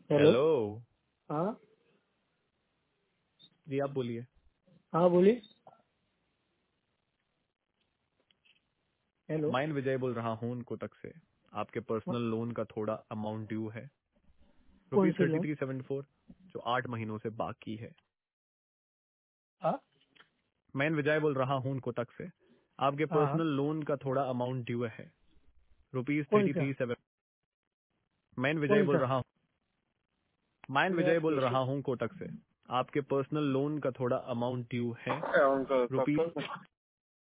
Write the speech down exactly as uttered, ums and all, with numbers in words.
Hello. Hello. हाँ जी आप बोलिए। हाँ बोलिए। हेलो। माइन विजय बोल रहा हूँ कोटक से। आपके पर्सनल लोन का थोड़ा अमाउंट ड्यू है, कौन रुपीज सी thirty loan? Three seven four जो आठ महीनों से बाकी है। हाँ माइन विजय बोल रहा हूँ कोटक से। आपके हाँ हाँ, पर्सनल लोन का थोड़ा अमाउंट ड्यू है, रुपीज कौन थर्टी सा थ्री सेवन माइन विजय कौन बोल सा? रहा हूँ माइन यार विजय बोल कैसे? रहा हूँ कोटक से। आपके पर्सनल लोन का थोड़ा अमाउंट ड्यू है, क्या उनका रुपीज कब